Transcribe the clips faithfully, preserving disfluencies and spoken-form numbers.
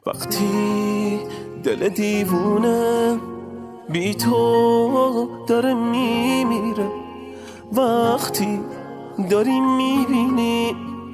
وقتی دل دیوونه بی تو داره میمیره، وقتی داری میبینی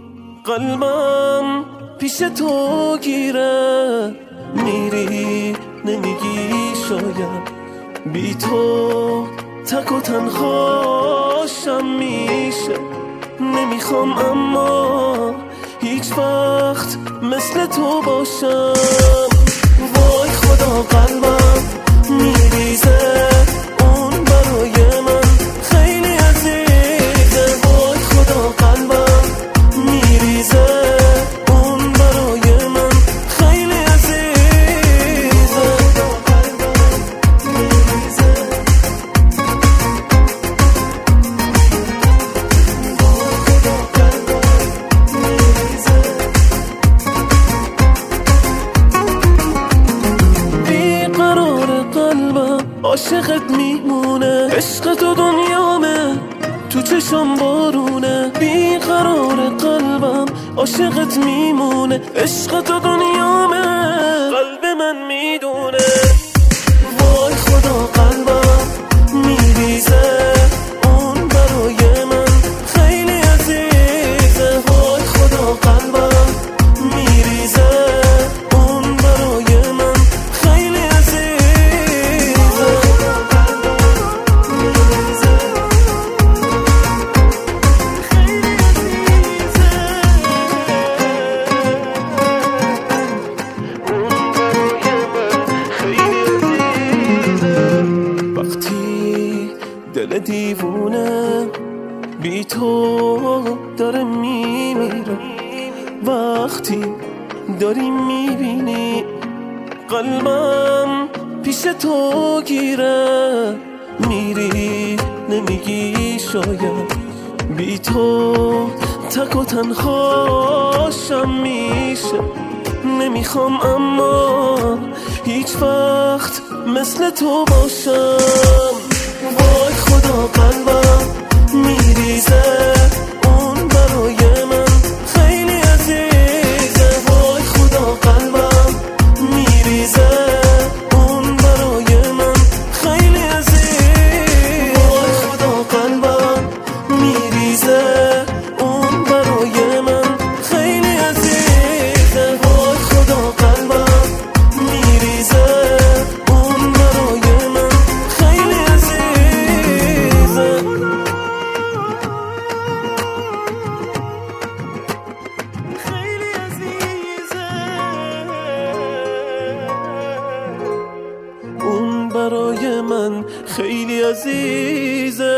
قلبم پیش تو گیره، میری نمیگی شاید بی تو تک و تنهاشم میشه. نمیخوام اما هیچ وقت مثل تو باشم. وای خدا قلبم میریزه، اون برای من خیلی عزیزه. وای خدا قلبم میریزه، اون برای من خیلی عزیزه. عاشقت میمونه، عشق تو دنیامه، تو چشم بارونه. بیقرار قلبم عاشقت میمونه، عشق تو دنیامه، قلب من میدونه. وای خدا قلبم میریزه، اون برای من خیلی عزیزه. وای خدا قلبم میریزه، اون برای من خیلی عزیزه. دل دیوونه بی تو داره میمیره، وقتی داری میبینی قلبم پیش تو گیره، میری نمیگی شاید بی تو تک و تنهاشم میشه. نمیخوام اما هیچ وقت مثل تو باشم. وای خدا قلبم میریزه، اون برای من خیلی عزیزه. وای خدا قلبم میریزه، اون برای من خیلی عزیزه. وای خدا قلبم میریزه، اون برای من خیلی عزیزه. وای خدا قلبم میریزه، اون برای من خیلی عزیزه. خیلی عزیزه، اون برای من خیلی عزیزه.